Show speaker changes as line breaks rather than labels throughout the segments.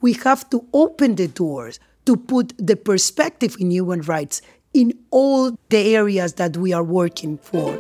we have to open the doors to put the perspective in human rights in all the areas that we are working for.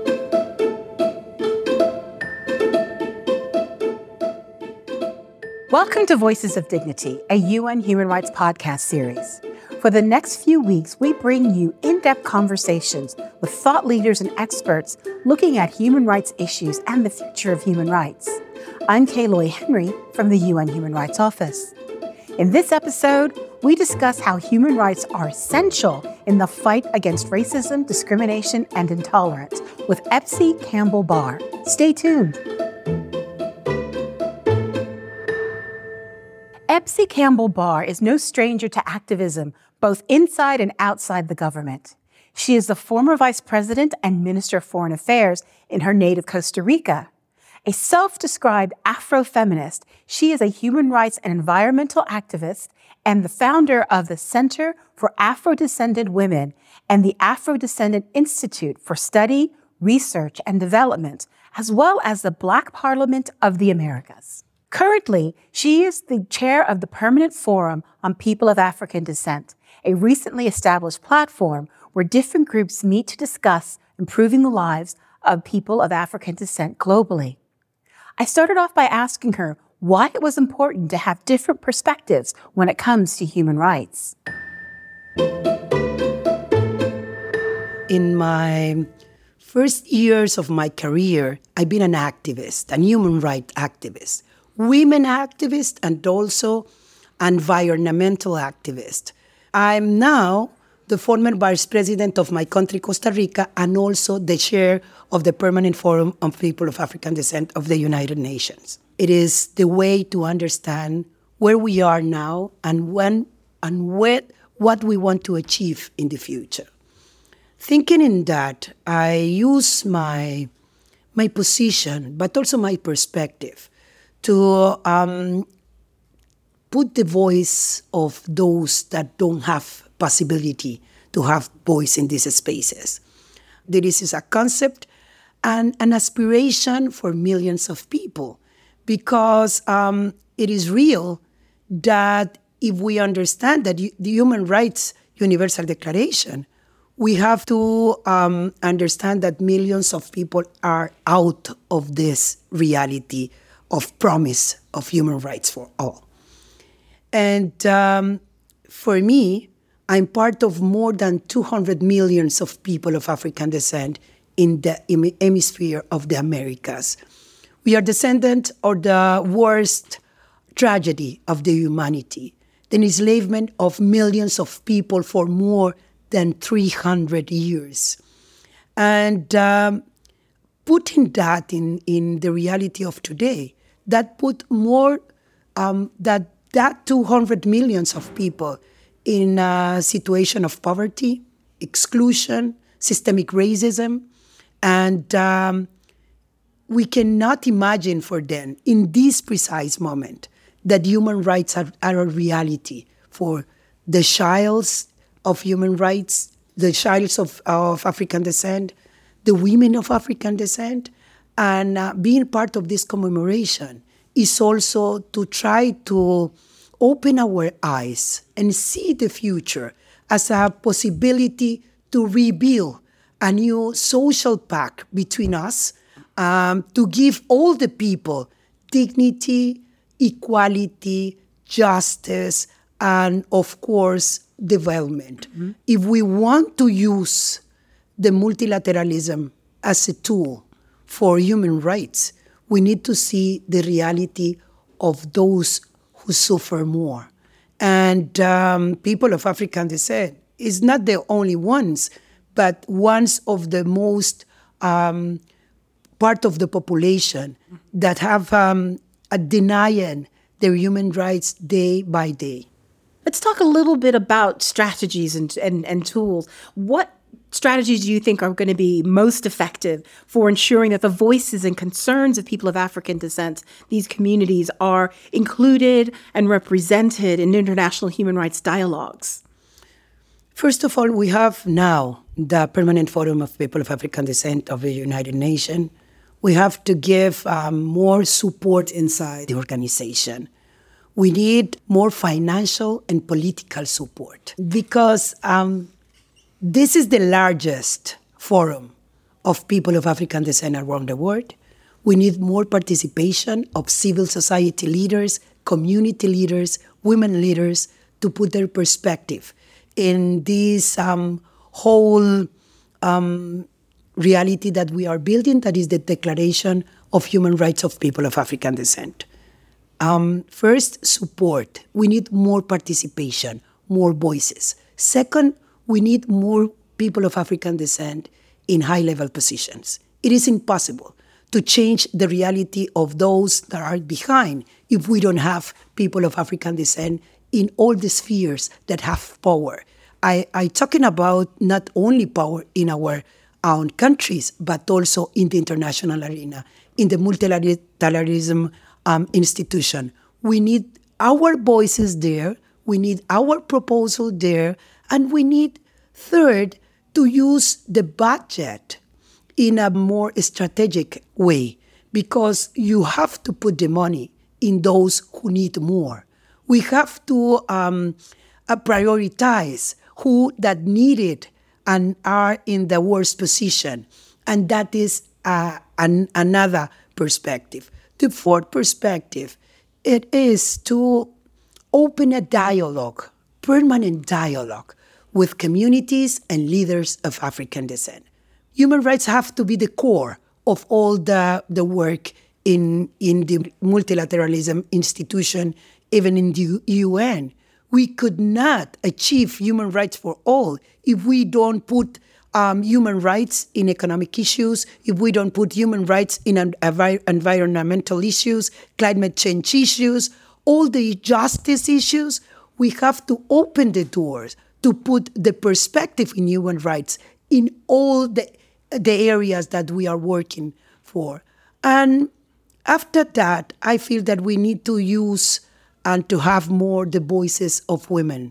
Welcome to Voices of Dignity, a UN Human Rights podcast series. For the next few weeks, we bring you in-depth conversations with thought leaders and experts looking at human rights issues and the future of human rights. I'm Kaloy Henry from the UN Human Rights Office. In this episode, we discuss how human rights are essential in the fight against racism, discrimination, and intolerance with Epsie Campbell-Barr. Stay tuned. Epsie Campbell-Barr is no stranger to activism, both inside and outside the government. She is the former Vice President and Minister of Foreign Affairs in her native Costa Rica. A self-described Afrofeminist, she is a human rights and environmental activist and the founder of the Center for Afro-Descendant Women and the Afro-Descendant Institute for Study, Research, and Development, as well as the Black Parliament of the Americas. Currently, she is the chair of the Permanent Forum on People of African Descent, a recently established platform where different groups meet to discuss improving the lives of people of African descent globally. I started off by asking her why it was important to have different perspectives when it comes to human rights.
In my first years of my career, I've been an activist, a human rights activist, women activist, and also environmental activist. I'm now the former vice president of my country, Costa Rica, and also the chair of the Permanent Forum on People of African Descent of the United Nations. It is the way to understand where we are now and what we want to achieve in the future. Thinking in that, I use my position, but also my perspective, to put the voice of those that don't have possibility to have voice in these spaces. This is a concept and an aspiration for millions of people, because it is real that if we understand that the Human Rights Universal Declaration, we have to understand that millions of people are out of this reality of promise of human rights for all. And for me, I'm part of more than 200 million of people of African descent in the hemisphere of the Americas. We are descendants of the worst tragedy of the humanity, the enslavement of millions of people for more than 300 years. And putting that in the reality of today, that put more, that 200 million of people in a situation of poverty, exclusion, systemic racism, and we cannot imagine for them in this precise moment that human rights are a reality for the childs of human rights, the childs of African descent, the women of African descent, and being part of this commemoration is also to try to open our eyes and see the future as a possibility to rebuild a new social pact between us, to give all the people dignity, equality, justice, and of course, development. Mm-hmm. If we want to use the multilateralism as a tool for human rights, we need to see the reality of those who suffer more. And people of African descent is not the only ones, but ones of the most part of the population that have denying their human rights day by day.
Let's talk a little bit about strategies and tools. What strategies do you think are going to be most effective for ensuring that the voices and concerns of people of African descent, these communities, are included and represented in international human rights dialogues?
First of all, we have now the Permanent Forum of People of African Descent of the United Nations. We have to give more support inside the organization. We need more financial and political support because this is the largest forum of people of African descent around the world. We need more participation of civil society leaders, community leaders, women leaders to put their perspective in this whole reality that we are building, that is the Declaration of Human Rights of People of African Descent. First, support. We need more participation, more voices. Second, we need more people of African descent in high-level positions. It is impossible to change the reality of those that are behind if we don't have people of African descent in all the spheres that have power. I'm talking about not only power in our own countries, but also in the international arena, in the multilateralism institution. We need our voices there, we need our proposal there, and we need, third, to use the budget in a more strategic way, because you have to put the money in those who need more. We have to prioritize who that need it and are in the worst position. And that is another perspective. The fourth perspective, it is to open a dialogue, permanent dialogue, with communities and leaders of African descent. Human rights have to be the core of all the work in the multilateralism institution, even in the UN. We could not achieve human rights for all if we don't put human rights in economic issues, if we don't put human rights in environmental issues, climate change issues, all the justice issues. We have to open the doors to put the perspective in human rights in all the areas that we are working for. And after that, I feel that we need to use and to have more the voices of women.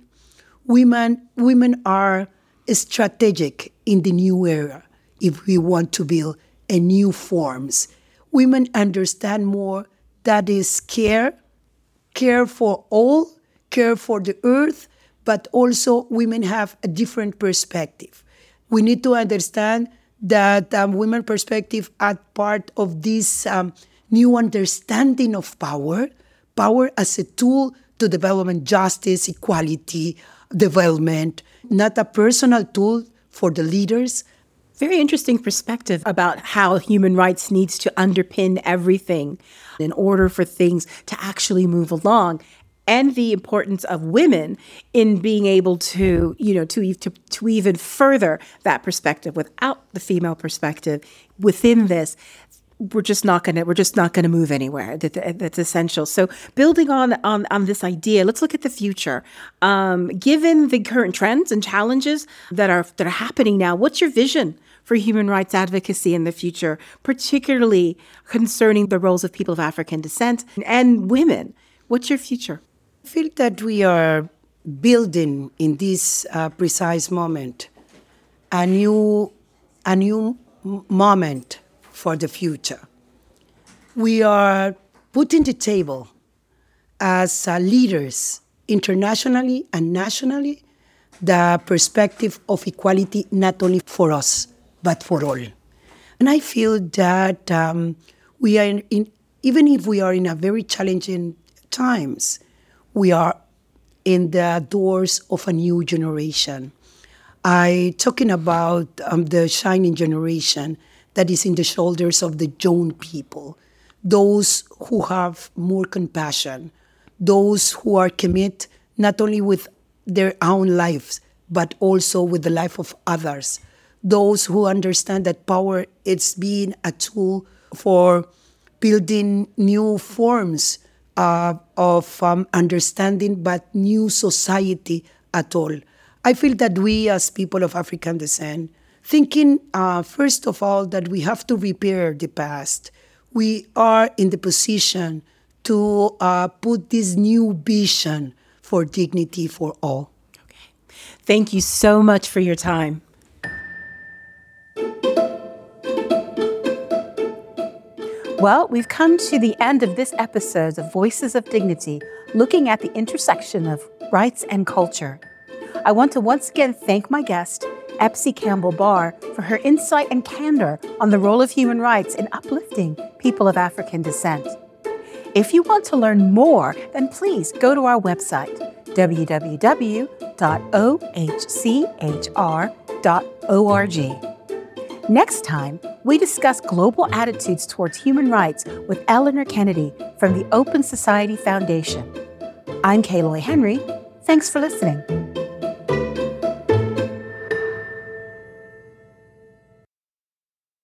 Women are strategic in the new era if we want to build a new forms. Women understand more that is care for all, care for the earth, but also women have a different perspective. We need to understand that women perspective are part of this new understanding of power as a tool to development, justice, equality, development, not a personal tool for the leaders.
Very interesting perspective about how human rights needs to underpin everything in order for things to actually move along, and the importance of women in being able to, to even further that perspective. Without the female perspective within this, we're just not going to move anywhere. That's essential. So building on this idea, let's look at the future. Given the current trends and challenges that are happening now, what's your vision for human rights advocacy in the future, particularly concerning the roles of people of African descent and women? What's your future?
I feel that we are building in this precise moment a new moment for the future. We are putting the table as leaders internationally and nationally the perspective of equality not only for us but for all. And I feel that we are even if we are in a very challenging times, we are in the doors of a new generation. I'm talking about the shining generation that is in the shoulders of the young people, those who have more compassion, those who are committed not only with their own lives, but also with the life of others, those who understand that power is being a tool for building new forms of understanding, but new society at all. I feel that we as people of African descent, thinking first of all that we have to repair the past, we are in the position to put this new vision for dignity for all.
Okay. Thank you so much for your time. Well, we've come to the end of this episode of Voices of Dignity, looking at the intersection of rights and culture. I want to once again thank my guest, Epsie Campbell-Barr, for her insight and candor on the role of human rights in uplifting people of African descent. If you want to learn more, then please go to our website, www.ohchr.org. Next time, we discuss global attitudes towards human rights with Eleanor Kennedy from the Open Society Foundation. I'm Kaloy Henry. Thanks for listening.